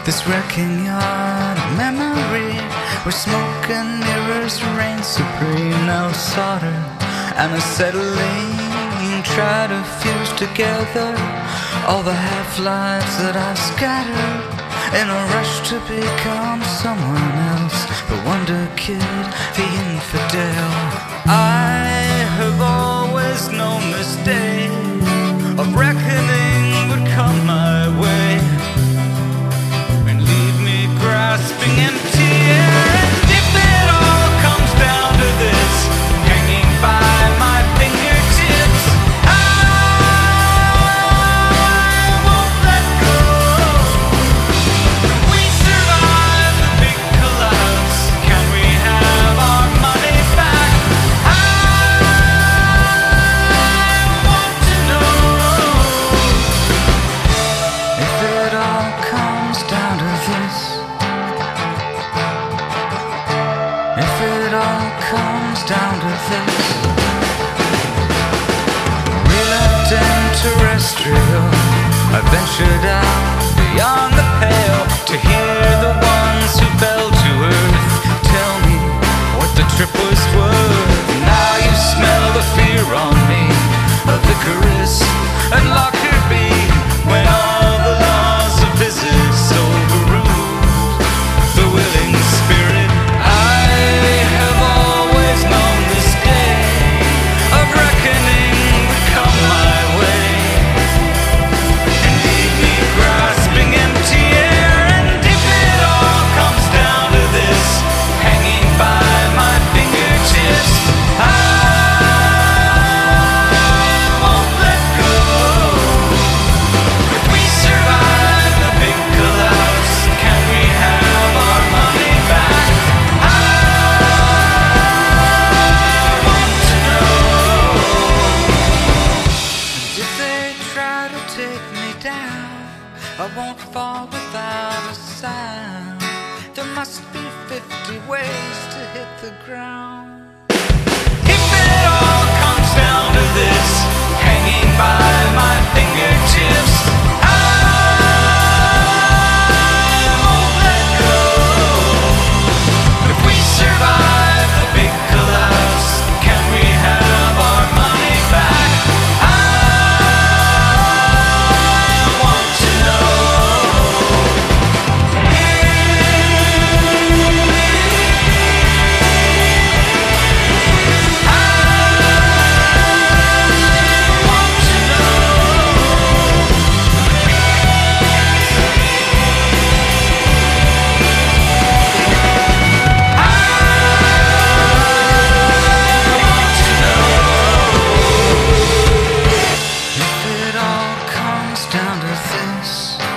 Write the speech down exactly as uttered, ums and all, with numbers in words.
This wrecking yard of memory, where smoke and mirrors reign supreme. Now solder and acetylene try to fuse together all the half-lives that I've scattered in a rush to become someone else. The wonder kid, the infidel. I have always known this day of reckoning would come my way and leave me grasping empty air. And if it all comes down to this, hanging by my fingertips, down to this, reluctant terrestrial, I ventured out beyond the pale to hear the ones who fell to earth tell me what the trip was worth. Now you smell the fear on me of Icarus and Lockerbie, when all the laws of physics overruled the willing spirit. I won't fall without a sound. There must be fifty ways to hit the ground. If it all comes down to this, hanging by my fingertips, I won't let go. If we survive the big collapse, can we have our money back? Down to this,